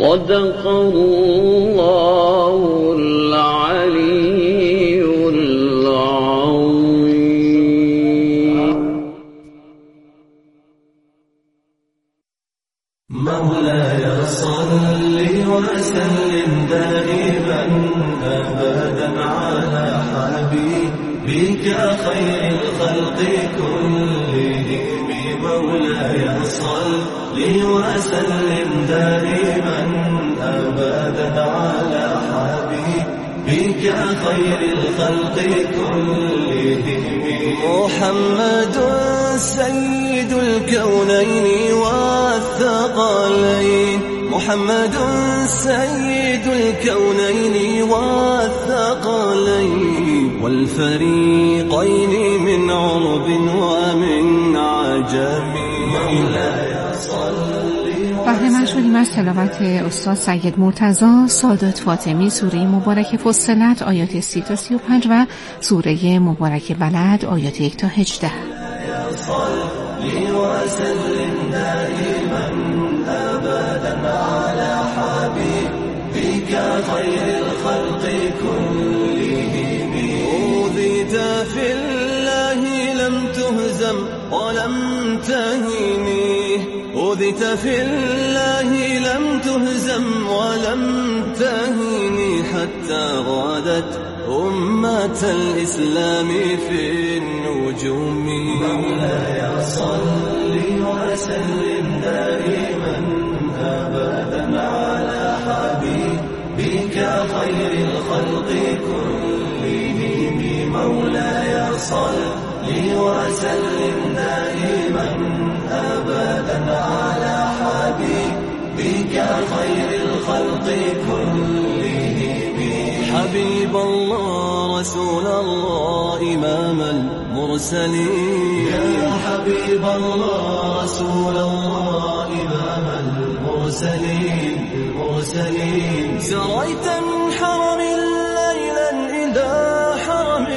صدق الله العلي العظيم. مولاي صل وسلم دائما أبدا على حبيبك خير الخلق كلهم. مولاي صل وسلم دائما أبدا على حبيبك خير الخلق كلهم. محمد سيد الكونين والثقلين، محمد سيد الكونين والثقلين والفريقين من عرب ومن عجم. مولاي صل. بهره‌مند شدیم از تلاوت استاد سید مرتضی سادات فاطمی سوره مبارک فصلت آیات 30 تا 35 و سوره مبارک بلد آیات 1 تا 18. وسلم دائما أبدا على حبيبك خير الخلق كلهم. أوذيت في الله لم تهزم ولم تهني، أوذيت في الله لم تهزم ولم تهني حتى غادت أمة الإسلام في النجوم. مولاي صل وسلم دائما أبدا على حبيبك خير الخلق كلهم. مولاي صل وسلم دائما أبدا على حبيبك خير الخلق كلهم. حبيب الله رسول الله إمام المرسلين، يا حبيب الله رسول الله إمام المرسلين. سريت من حرم ليلا إلى حرم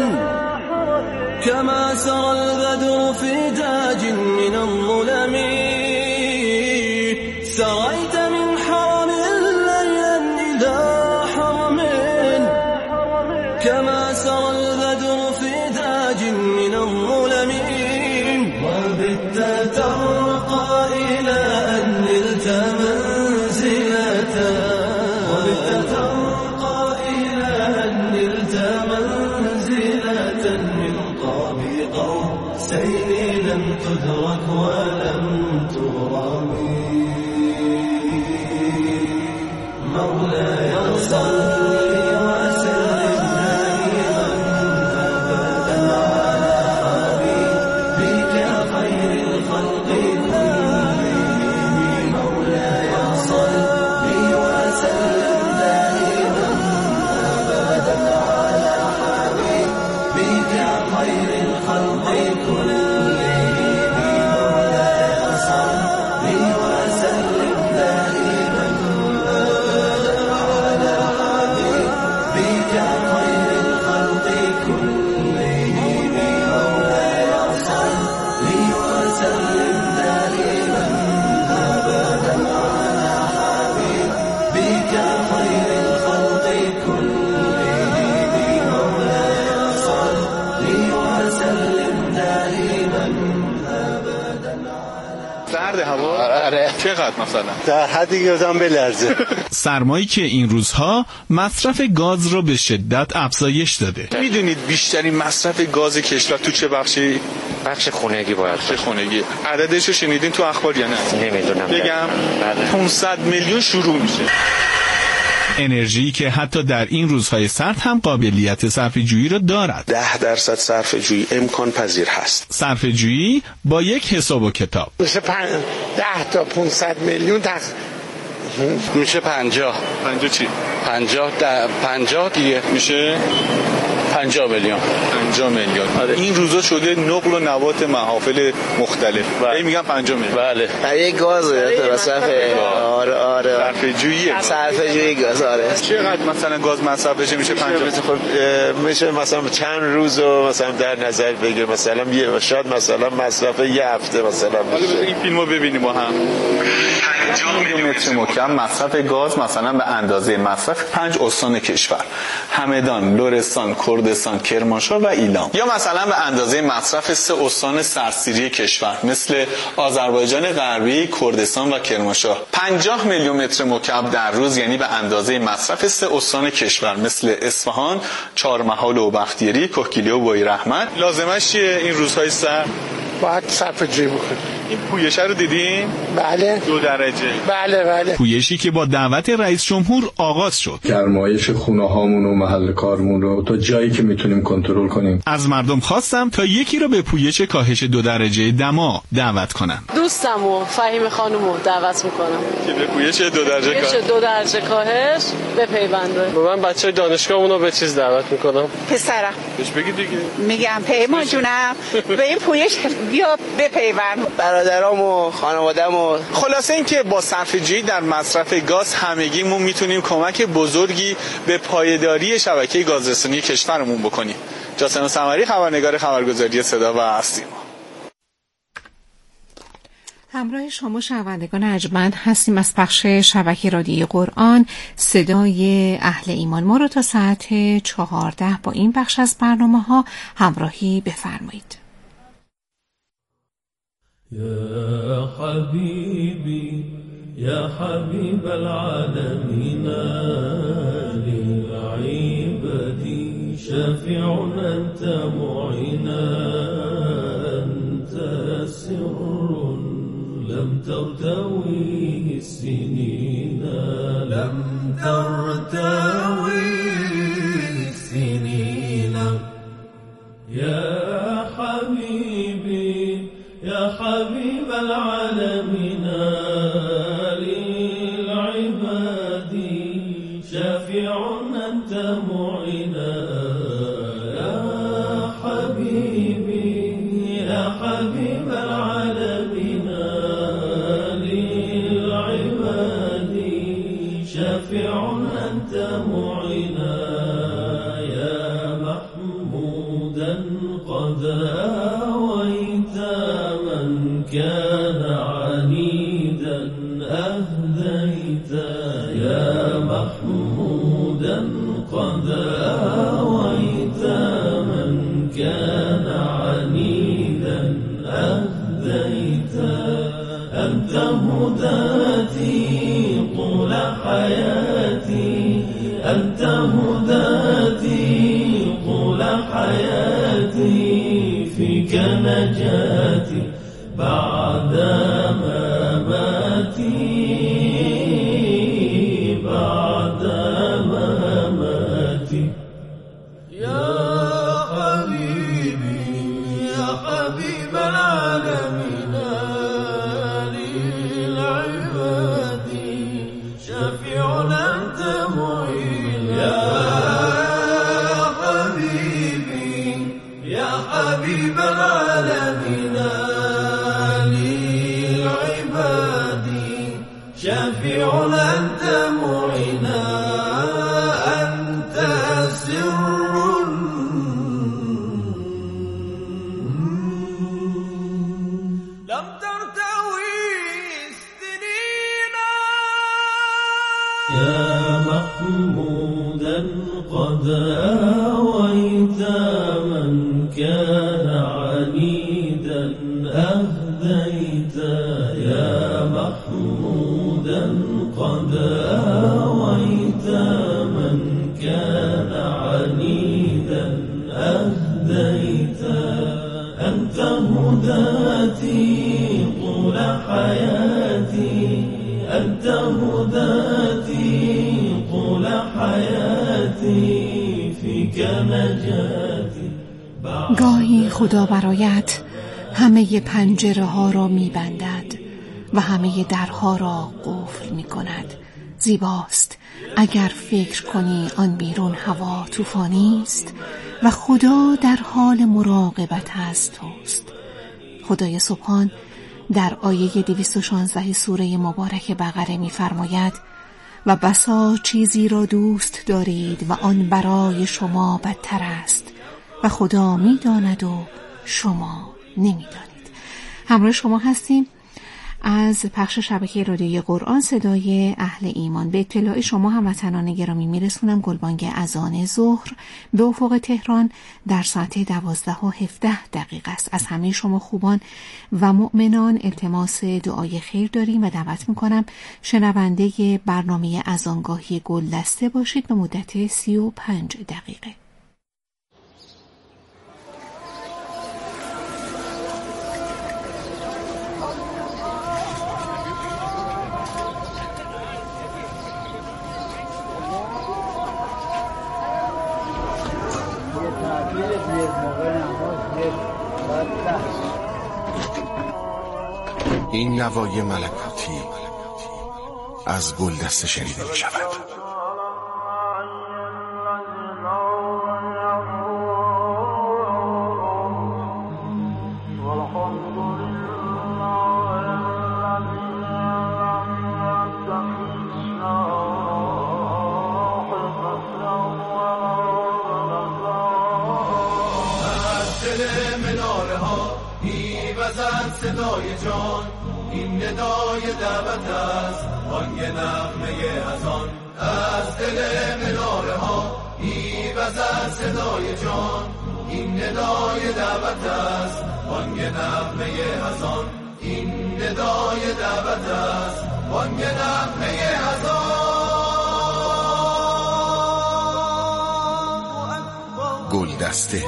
كما سرى البدر في داج من الظلم. سريت من حرم ليلا إلى حرم كما سرى البدر في داج من الظلم. وبت ترقى إلى أن نلت منزلة، وبت ترقى إلى أن نلت منزلة من قاب قوسين لم تدرك ولم ترم. مولاي صل وسلم دائما أبدا على حبيبك خير الخلق كلهم. مولاي صل وسلم دائما أبدا على حبيبك خير الخلق كلهم. مولاي صل وسلم دائما سرد هوا. آره. چقدر مثلا؟ در حدی که آدم بلرزه. سرمایی که این روزها مصرف گاز رو به شدت افزایش داده. میدونید بیشترین مصرف گاز کشور تو چه بخشی؟ بخش خانگی باید. بخش خانگی. عددش رو شنیدین تو اخبار یا نه؟ نمیدونم. بگم 500 میلیون شروع میشه. انرژی که حتی در این روزهای سرد هم قابلیت صرفه‌جویی را دارد. 10% صرفه‌جویی امکان پذیر هست. صرفه‌جویی با یک حساب و کتاب میشه 10 تا 500 میلیون میشه 50 چی؟ 50 دیگه میشه 50 میلیون. 50 میلیون. آره. این روزا شده نقل و نبات محافل مختلف. بله. میگن 50 میلیون. بله. برای گاز مصرف. آره. صرفه‌جویی. صرفه‌جویی گاز. آره. چقدر مثلا گاز مصرف بشه میشه 50؟ خب میشه مثلا چند روز رو مثلا در نظر بگیر، مثلا شاید مثلا مصرف یه هفته مثلا حالا بشه. این فیلمو ببینیم با هم. 50 میلیون متر مکعب مصرف گاز مثلا به اندازه مصرف 5 استان کشور: همدان، لرستان، کردستان، کرمانشاه و ایلام. یا مثلا به اندازه مصرف 3 استان سرسیری کشور مثل آذربایجان غربی، کردستان و کرمانشاه. 50 میلیون متر مکعب در روز یعنی به اندازه مصرف 3 استان کشور مثل اصفهان، چهارمحال و بختیاری، کهگیلو و بویراحمد. لازمش چیه این روزهای سرد؟ باید صرفه‌جویی بکنیم. این پویشه رو دیدین؟ بله. 2 درجه. بله. پویشی که با دعوت رئیس جمهور آغاز شد. گرمایش خونه هامون و محل کارمون رو تا جایی که میتونیم کنترل کنیم. از مردم خواستم تا یکی رو به پویش کاهش 2 درجه دما دعوت کنن. دوستمو فهیم خانومو دعوت میکنم که به پویش 2 درجه کاهش 2 درجه کاهش بپیونده. من بچهای دانشگاهمون رو به چیز دعوت میکنم. پسرم بهش بگید دیگه. میگم پیمان جونم به این پویش بیا بپیوند. برادرامو، خانواده‌مو. خلاصه این که با صرفه‌جویی در مصرف گاز همگیمون میتونیم کمک بزرگی به پایداری شبکه گازرسانی کشورمون بکنیم. جاسم سمری، خبرنگار خبرگزاری صدا و سیما. همراه شما شنوندگان ارجمند هستیم از بخش شبکه رادیوی قرآن صدای اهل ایمان. ما رو تا ساعت 14 با این بخش از برنامه‌ها همراهی بفرمایید. يا حبيبي يا حبيب العالمين للعباد شافع أنت معينا أنت سر لم ترتويه السنين لم ترتويه السنين يا حبيبي يا حبيب العالمين للعباد شافع أنت معينا يا حبيبي يا حبيب العالمين للعباد شافع أنت معينا يا محمودا قد آويت من كان عنيدا أهديت يا محمودا قد آويت من كان عنيدا أهديت أنت هداتي طول حياتي أنت هداتي طول حياتي فيك نجاتي بعد مماتي بعد مماتي يا حبيبي يا حبيب العالمين للعباد شفيع أنت معين يا حبيبي يا حبيب العالمين للعباد شفيع أنت معينا أنت سر لم ترتوي السنين يا محمودا قد آويت من كان عنيدا أهديت يا محمودا قد آويت من كان عنيدا أهديت أنت هداتي طول حياتي أنت هداتي طول حياتي فيك نجاتي گاهی خدا برایت همه پنجره ها را می بندد و همه درها را قفل می کند. زیباست اگر فکر کنی آن بیرون هوا طوفانی است و خدا در حال مراقبت از توست. خدای سبحان در آیه 216 سوره مبارک بقره می‌فرماید و بسا چیزی را دوست دارید و آن برای شما بدتر است و خدا می‌داند و شما نمی‌دانید. همراه شما هستیم از پخش شبکه رادیوی قرآن صدای اهل ایمان. به اطلاع شما هموطنان گرامی میرسونم گلبانگ اذان ظهر به افق تهران در ساعت 12:17 است. از همه شما خوبان و مؤمنان التماس دعای خیر داریم و دعوت میکنم شنونده برنامه اذانگاهی گلدسته باشید به مدت 35 دقیقه. این نوای ملکوتی از گلدسته شنیده می شود. صدای جان این ندای دعوت است بانگ نغمه اذان از دل مناره ها میوزد صدای جان این ندای دعوت است بانگ نغمه اذان این ندای دعوت است بانگ نغمه اذان. گلدسته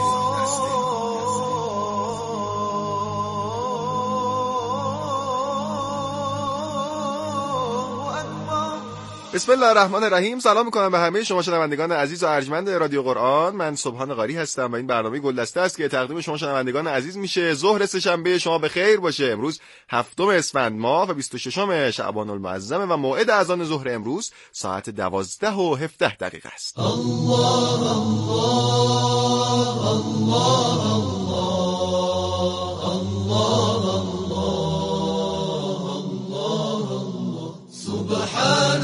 بسم الله الرحمن الرحیم. سلام میکنم به همه شما شنوندگان عزیز و ارجمند رادیو قرآن. من سبحان قاری هستم و این برنامه گلدسته است که تقدیم شما شنوندگان عزیز میشه. ظهر سه‌شنبه شما به خیر باشه. امروز 7 اسفند ماه و 26 شعبان المعظم و موعد اذان ظهر امروز ساعت 12:17 است. الله الله الله الله سبحان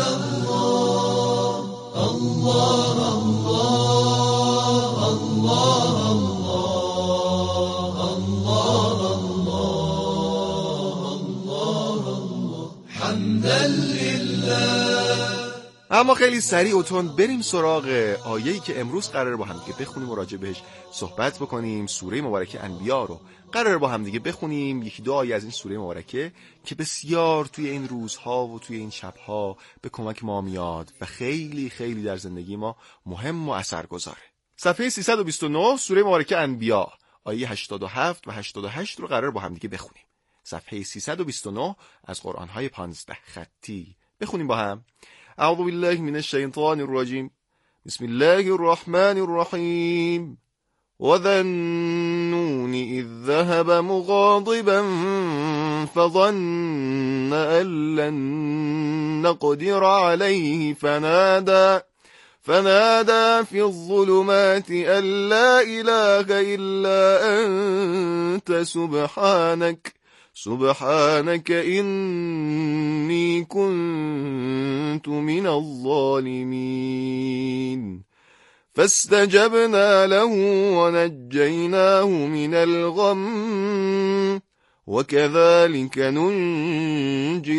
اما خیلی سریع و تند بریم سراغ آیه‌ای که امروز قراره با هم دیگه بخونیم و راجع بهش صحبت بکنیم. سوره مبارکه انبیا رو قراره با هم دیگه بخونیم. یکی دو آیه از این سوره مبارکه که بسیار توی این روزها و توی این شبها به کمک ما میاد و خیلی خیلی در زندگی ما مهم و اثرگذاره. صفحه 329 سوره مبارکه انبیا آیه 87 و 88 رو قراره با هم دیگه بخونیم. صفحه 329 از قرآن‌های 15 خطی بخونیم با هم. اعوذ بالله من الشیطان الرجیم. بسم الله الرحمن الرحیم. وذنون اذ ذهب مغاضبا فظن ان لن نقدر عليه فنادى في الظلمات ان لا اله الا انت سبحانك إني كنت من الظالمين فاستجبنا له ونجيناه من الغم وكذلك ننجي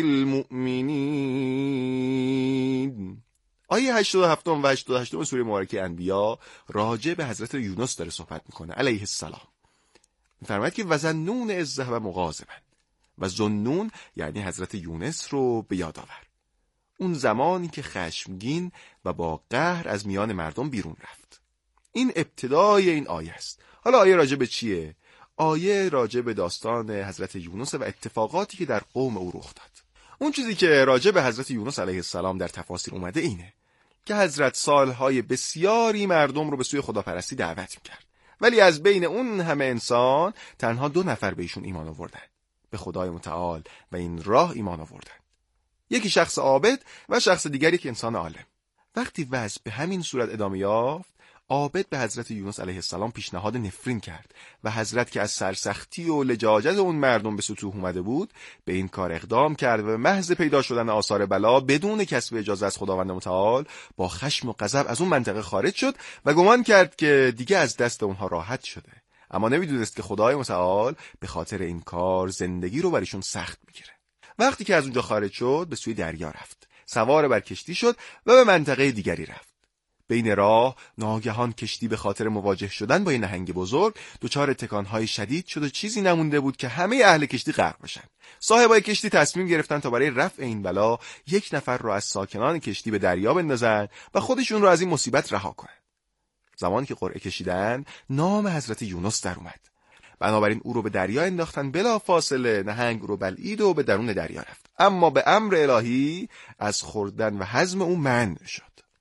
المؤمنين. آیه 87 و 88 سوره مبارکه انبیا راجع به حضرت یونس داره صحبت میکنه علیه السلام. می‌فرماید که وظنون اذ ذهب مغاضبا و ظنون یعنی حضرت یونس رو به یاد آور. اون زمانی که خشمگین و با قهر از میان مردم بیرون رفت. این ابتدای این آیه است. حالا آیه راجع به چیه؟ آیه راجع به داستان حضرت یونس و اتفاقاتی که در قوم او رخ داد. اون چیزی که راجع به حضرت یونس علیه السلام در تفاسیر اومده اینه که حضرت سالهای بسیاری مردم رو به سوی خداپرستی دعوت می‌کرد. ولی از بین اون همه انسان تنها 2 نفر به ایشون ایمان آوردن، به خدای متعال و این راه ایمان آوردن. یکی شخص عابد و شخص دیگری که انسان عالم. وقتی وضع به همین صورت ادامه یافت، عابد به حضرت یونس علیه السلام پیشنهاد نفرین کرد و حضرت که از سرسختی و لجاجت اون مردم به سطوح اومده بود به این کار اقدام کرد و به محض پیدا شدن آثار بلا بدون کسب اجازه از خداوند متعال با خشم و غضب از اون منطقه خارج شد و گمان کرد که دیگه از دست اونها راحت شده، اما نمیدونست که خدای متعال به خاطر این کار زندگی رو برایشون سخت میگیره. وقتی که از اونجا خارج شد به سوی دریا رفت، سوار بر کشتی شد و به منطقه دیگری رفت. بین راه ناگهان کشتی به خاطر مواجه شدن با این نهنگ بزرگ دچار تکانهای شدید شد و چیزی نمونده بود که همه اهل کشتی غرق بشن. صاحبای کشتی تصمیم گرفتن تا برای رفع این بلا یک نفر رو از ساکنان کشتی به دریا بندازن و خودشون رو از این مصیبت رها کنن. زمانی که قرعه کشیدن نام حضرت یونس در اومد. بنابراین او رو به دریا انداختن، بلا فاصله نهنگ رو بلعید و به درون دریا رفت، اما به امر الهی از خوردن و هضم او منع شد.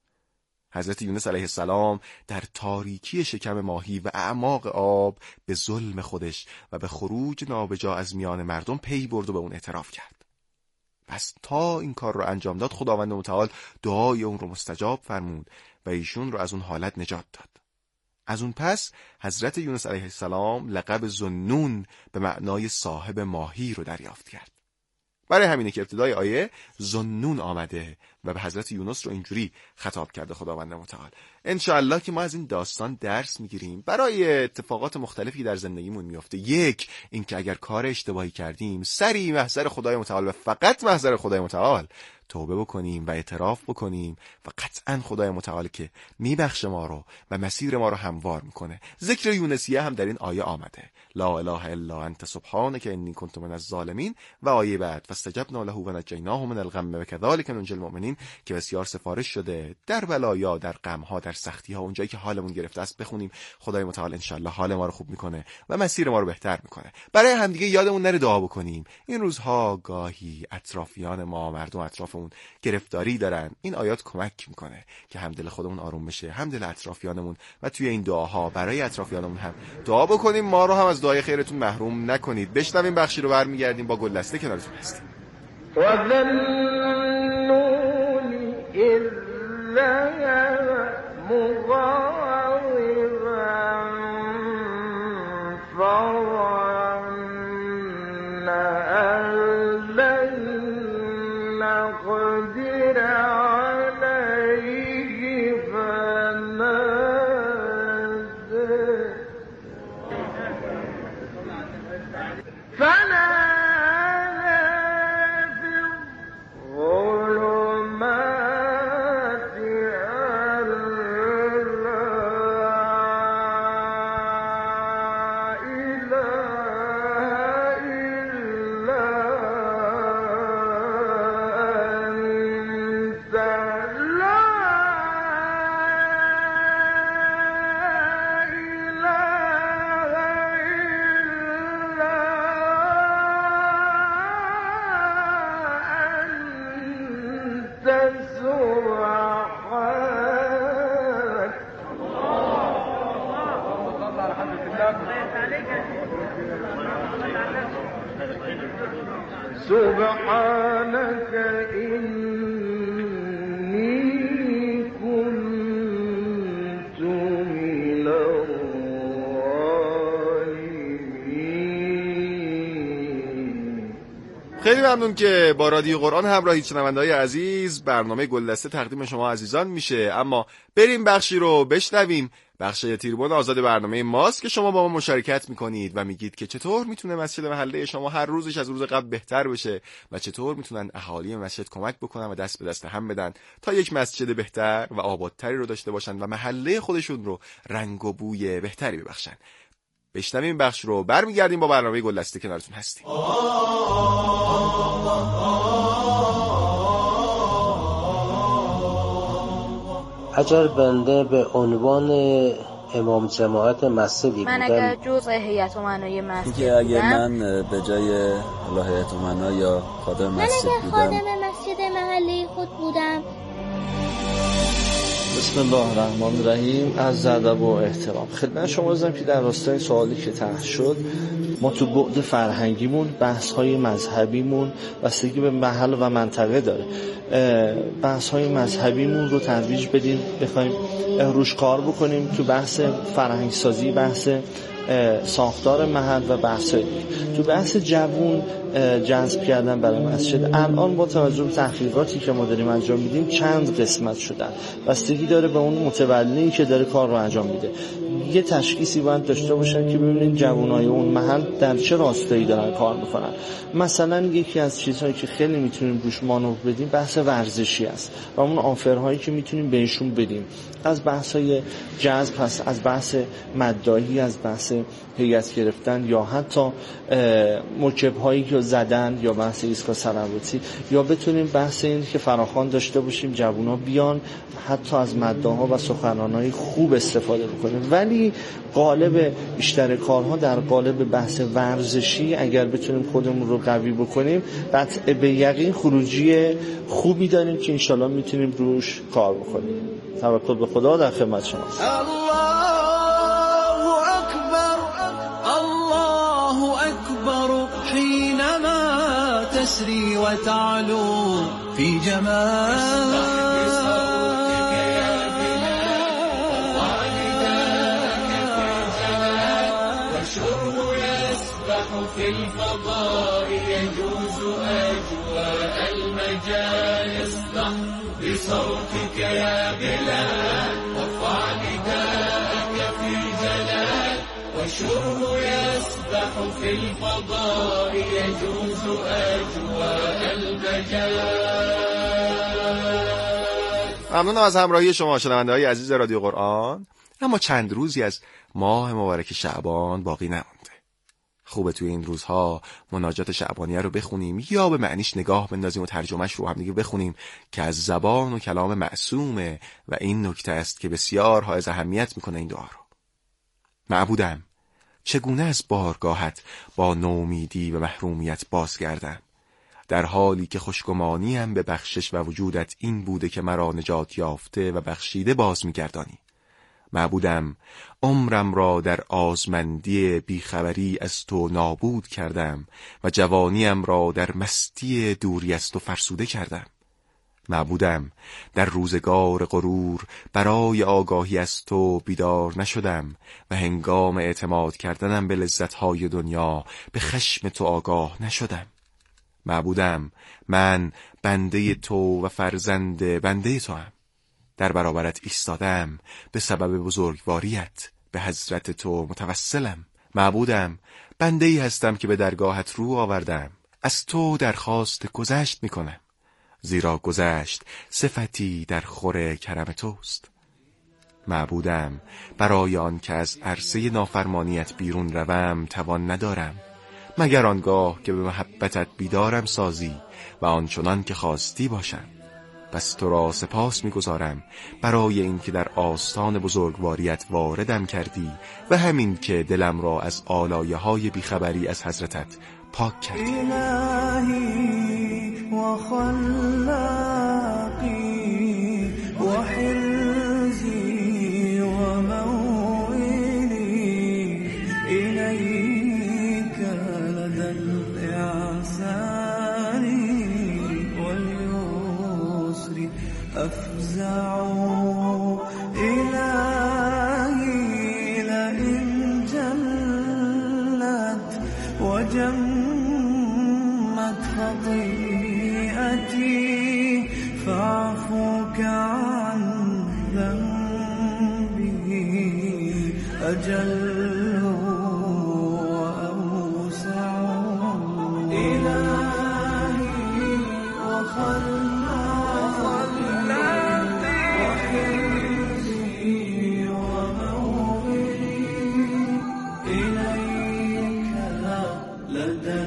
حضرت یونس علیه السلام در تاریکی شکم ماهی و اعماق آب به ظلم خودش و به خروج نابجا از میان مردم پی برد و به اون اعتراف کرد. پس تا این کار رو انجام داد خداوند متعال دعای اون رو مستجاب فرمود و ایشون رو از اون حالت نجات داد. از اون پس حضرت یونس علیه السلام لقب ذوالنون به معنای صاحب ماهی رو دریافت کرد. برای همینه که ابتدای آیه ذوالنون آمده و به حضرت یونس رو اینجوری خطاب کرده خداوند متعال. انشاءالله که ما از این داستان درس میگیریم برای اتفاقات مختلفی در زندگیمون میفته. یک، این که اگر کار اشتباهی کردیم سریع محضر خدای متعال و فقط محضر خدای متعال توبه بکنیم و اعتراف بکنیم و قطعا خدای متعال که میبخشه ما رو و مسیر ما رو هموار میکنه. ذکر یونسیه هم در این آیه آمده، لا اله الا انت سبحانک انی کنت من الظالمین، و آیه بعد فاستجبنا له و نجیناه من الغم و کذالک ننجی المؤمنین که بسیار سفارش شده در بلایا، در غمها، در سختیها، اونجایی که حالمون گرفته است بخونیم خدای متعال انشالله حال ما رو خوب میکنه و مسیر ما رو بهتر میکنه. برای همدیگه یادمون نره دعا بکنیم. این روزها گاهی اطرافیان ما، مردم اطرافمون گرفتاری دارن، این آیات کمک میکنه که هم دل خودمون آروم بشه هم دل اطرافیانمون، و توی این دعاها برای اطرافیانمون هم دعا بکنیم. ما رو هم از دعای خیرتون محروم نکنید. بشنویم بخشی رو برمیگردیم با گلدسته کنارتون هستیم. سبحانك إني كنت من الظالمين. خیلی ممنون که با رادیو قرآن همراهید شنونده‌های عزیز. برنامه گلدسته تقدیم شما عزیزان میشه، اما بریم بخشی رو بشنویم. بخش تیربون آزاد برنامه ماست که شما با ما مشارکت میکنید و میگید که چطور میتونه مسجد محله شما هر روزش از روز قبل بهتر بشه و چطور میتونن اهالی مسجد کمک بکنن و دست به دست هم بدن تا یک مسجد بهتر و آبادتری رو داشته باشن و محله خودشون رو رنگ و بوی بهتری ببخشن. بشنویم بخش رو، برمیگردیم با برنامه گلدسته کنارتون هستیم. اگر بنده به عنوان امام جماعت مسجدی من اگر جزء هیئت امنای مسجد که اگر من به جای هیئت امنا یا خادم مسجد بودم، خادم مسجد محله خود بودم، بسم الله الرحمن الرحیم. از ادب و احترام خدمت شما عرضم که در راستای سوالی که طرح شد، ما تو بعد فرهنگیمون بحث‌های مذهبیمون بستگی به محل و منطقه داره. بحث‌های مذهبیمون رو ترویج بدیم، بخوایم روش کار بکنیم تو بحث فرهنگ سازی، بحث ساختار محل و بحث تو بحث جوون جذب کردن برای مسجد. الان با توجه به تحقیقاتی که ما داریم انجام میدیم چند قسمت شدن، بستگی داره به اون متولی که داره کار رو انجام میده. یه تشخیصی باید داشته باشن که ببینید جوانای اون محل در چه راستایی دارن کار میکنن. مثلا یکی از چیزهایی که خیلی میتونیم روش مانور بدیم بحث ورزشی است و اون آفرهایی که میتونیم بهشون بدیم، از بحث‌های جذب هست، از بحث مداحی، از بحث هیئت گرفتن، یا حتی مکب‌هایی که زدن، یا بحث ایستگاه صلواتی، یا بتونیم بحث این که فراخوان داشته باشیم جوونا بیان حتی از مداح‌ها و سخنران‌های خوب استفاده بکنیم. ولی قالب بیشتر کارها در قالب بحث ورزشی اگر بتونیم خودمون رو قوی بکنیم، قطع به یقین خروجی خوبی داریم که انشالله میتونیم روش کار بکنیم. توکل به خدا در خدمت شماست. الله أكبر الله أكبر حينما تسري وتعلو في جمال في الفضاء يجوز أجواء المجال. اصدح بصوتك يا بلال وارفع نداءك في جلال. والشرب يسبح في الفضاء يجوز أجواء المجال. ممنونم از همراهی شما شنونده‌های عزیز رادیو قرآن. اما چند روزی از ماه مبارک شعبان باقی نمونده. خوبه توی این روزها مناجات شعبانیه رو بخونیم یا به معنیش نگاه بندازیم و ترجمهش رو هم دیگه بخونیم که از زبان و کلام معصومه و این نکته است که بسیار حائز اهمیت میکنه این دعا رو. معبودم چگونه از بارگاهت با نومیدی و محرومیت بازگردم، در حالی که خوشگمانیم به بخشش و وجودت این بوده که مرا نجات یافته و بخشیده باز میگردانی. معبودم عمرم را در آزمندی بیخبری از تو نابود کردم و جوانیم را در مستی دوری از تو فرسوده کردم. معبودم در روزگار غرور برای آگاهی از تو بیدار نشدم و هنگام اعتماد کردنم به لذت‌های دنیا به خشم تو آگاه نشدم. معبودم من بنده تو و فرزند بنده تو هم. در برابرت ایستادم، به سبب بزرگواریت به حضرت تو متوسلم. معبودم بنده‌ای هستم که به درگاهت رو آوردم، از تو درخواست گذشت میکنم، زیرا گذشت صفتی در خور کرم توست. معبودم برای آن که از عرصه نافرمانیت بیرون روم توان ندارم، مگر آنگاه که به محبتت بیدارم سازی و آنچنان که خواستی باشم. پس تو را سپاس می‌گزارم برای اینکه در آستان بزرگواریت واردم کردی و همین که دلم را از آلایه‌های بیخبری از حضرتت پاک کردی. إلهي وخلاقي وحرزي وموئلي إليك لدى الإعسان واليسر أفزع. إلهي لئن جلت وجمت خطيئتي فاعفوك عن ذنبي أجل وأوسع. إلهي وخلاقي وحرزي وموئلي إليك لدى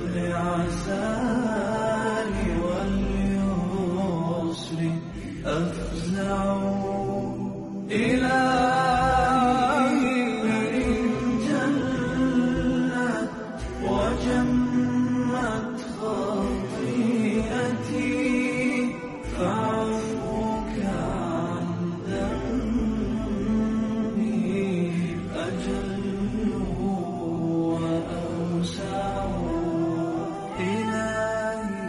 الإعسان واليسر أفزع. إلهي لئن جلت وجمت خطيئتي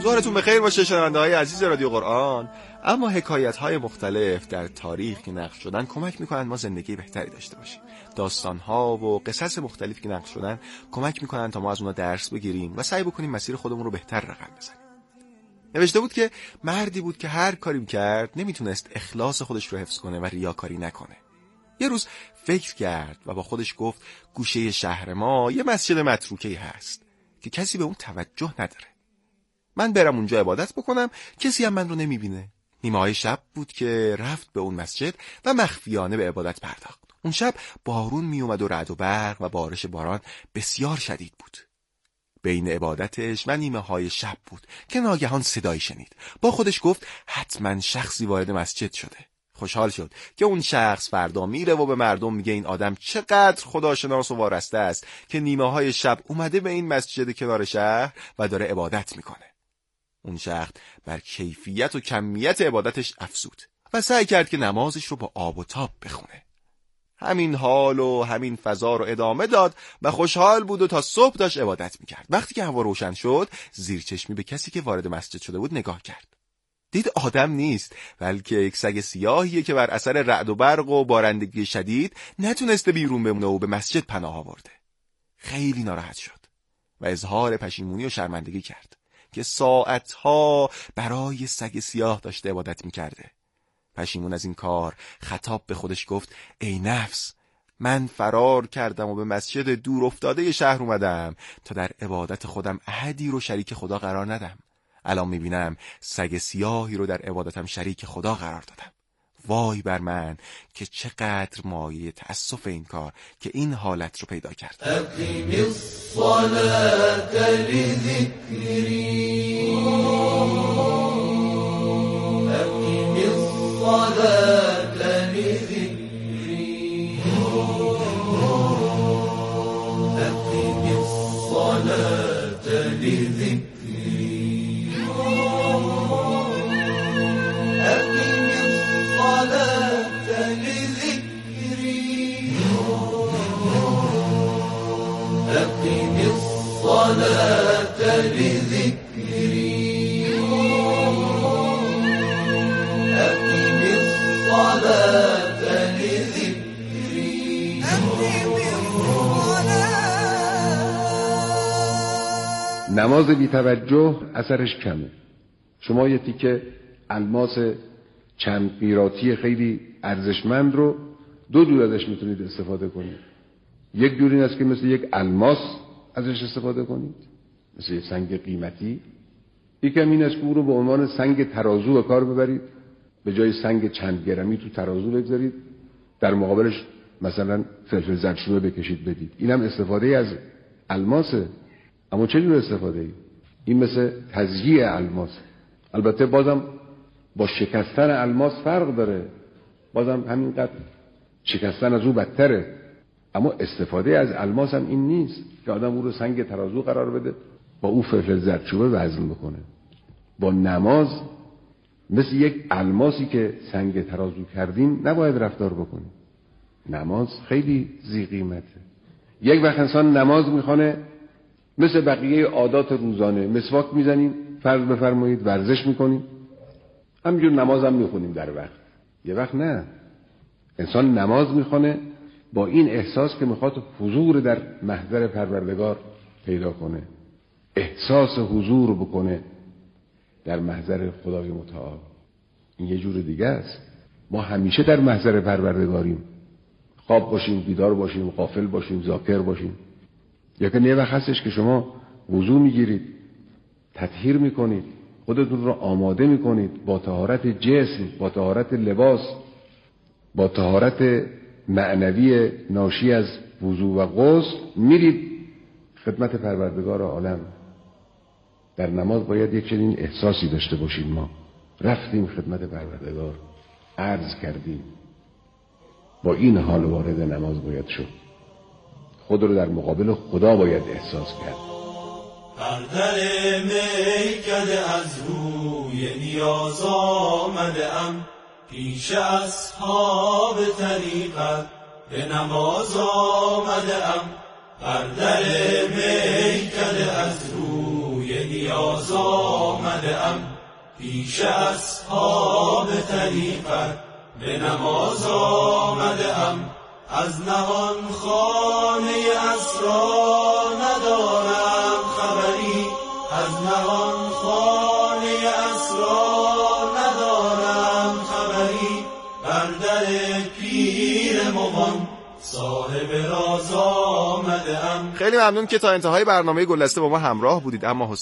روزگارتون بخیر باشه شنونده‌های عزیز رادیو قرآن. اما حکایت‌های مختلف در تاریخ که نقل شدن کمک می‌کنن ما زندگی بهتری داشته باشیم. داستان‌ها و قصص مختلفی که نقل شدن کمک می‌کنن تا ما از اونها درس بگیریم و سعی بکنیم مسیر خودمون رو بهتر رقم بزنیم. نوشته بود که مردی بود که هر کاری کرد نمیتونست اخلاص خودش رو حفظ کنه و ریاکاری نکنه. یه روز فکر کرد و با خودش گفت گوشه شهر ما یه مسجد متروکه‌ای هست که کسی به اون توجه نداره. من برم اونجا عبادت بکنم، کسی هم من رو نمیبینه. نیمه‌های شب بود که رفت به اون مسجد و مخفیانه به عبادت پرداخت. اون شب بارون میومد و رعد و برق و بارش باران بسیار شدید بود. بین عبادتش و نیمه‌های شب بود که ناگهان صدایی شنید. با خودش گفت حتما شخصی وارد مسجد شده. خوشحال شد که اون شخص فردا میره و به مردم میگه این آدم چقدر خداشناس و وارسته است که نیمه‌های شب اومده به این مسجد کنار شهر و داره عبادت میکنه. اون شخص بر کیفیت و کمیت عبادتش افزود و سعی کرد که نمازش رو با آب و تاب بخونه. همین حال و همین فضا رو ادامه داد و خوشحال بود و تا صبح داشت عبادت میکرد. وقتی که هوا روشن شد زیر چشمی به کسی که وارد مسجد شده بود نگاه کرد. دید آدم نیست بلکه یک سگ سیاهیه که بر اثر رعد و برق و بارندگی شدید نتونسته بیرون بمونه و به مسجد پناه آورده. خیلی ناراحت شد و اظهار پشیمونی و شرمندگی کرد که ساعتها برای سگ سیاه داشته عبادت میکرده. پشیمون از این کار خطاب به خودش گفت ای نفس، من فرار کردم و به مسجد دور افتاده شهر اومدم تا در عبادت خودم احدی رو شریک خدا قرار ندم. الان میبینم سگ سیاهی رو در عبادتم شریک خدا قرار دادم. وای بر من که چقدر مایه تأسف این کار که این حالت رو پیدا کرد. اقیم الصلاة لذکری، اقیم الصلاة لذکری، اقیم الصلاة لذکری، أقم الصلاة لذكري، أقم الصلاة لذكري، نماز بی توجه اثرش کمه. شما یه تیکه الماس چند قیراطی خیلی ارزشمند رو دو جور ازش میتونید استفاده کنید. یک جور این است که مثل یک الماس ازش استفاده کنید، مثل یک سنگ قیمتی. یکم این است که او رو به عنوان سنگ ترازو به کار ببرید، به جای سنگ چند گرمی تو ترازو بگذارید، در مقابلش مثلا فلفل زردچوبه بکشید بدید. اینم استفاده از الماسه. اما چه جور استفاده ای؟ این مثل تزییع الماس. البته بازم با شکستن الماس فرق داره، بازم همینقدر شکستن از او بدتره. اما استفاده از الماس هم این نیست که آدم او رو سنگ ترازو قرار بده با او فلفل زردچوبه وزن بکنه. با نماز مثل یک الماسی که سنگ ترازو کردیم نباید رفتار بکنیم. نماز خیلی ذی قیمته. یک وقت انسان نماز میخونه مثل بقیه عادات روزانه، مسواک میزنیم، فرض بفرمایید ورزش میکنیم، همینجور نماز هم میخونیم در وقت. یه وقت نه، انسان نماز میخونه با این احساس که میخواد حضور در محضر پروردگار پیدا کنه، احساس حضور بکنه در محضر خدای متعال. این یه جور دیگه است. ما همیشه در محضر پروردگاریم، خواب باشیم، بیدار باشیم، غافل باشیم، ذاکر باشیم. یا که یه وقت هستش که شما وضو میگیرید، تطهیر میکنید، خودتون رو آماده میکنید با طهارت جسم، با طهارت لباس، با طهارت معنوی ناشی از وضو و غسل، میرید خدمت پروردگار عالم. در نماز باید یک چنین احساسی داشته باشیم. ما رفتیم خدمت پروردگار، عرض کردیم، با این حال وارد نماز باید شد. خود رو در مقابل خدا باید احساس کرد. بر در میکده از روی نیاز آمده ام، پیش اصحاب طریقت به نماز آمده ام. بر در میکده از روی نیاز آمده ام پیش اصحاب طریقت به نماز آمده ام از نهان خانه اسرار ندارم خبری از نهان خانه اسرار ندارم خبری بر در پیر مغان صاحب راز آمده ام. خیلی ممنون که تا انتهای برنامه گلدسته با ما همراه بودید. اما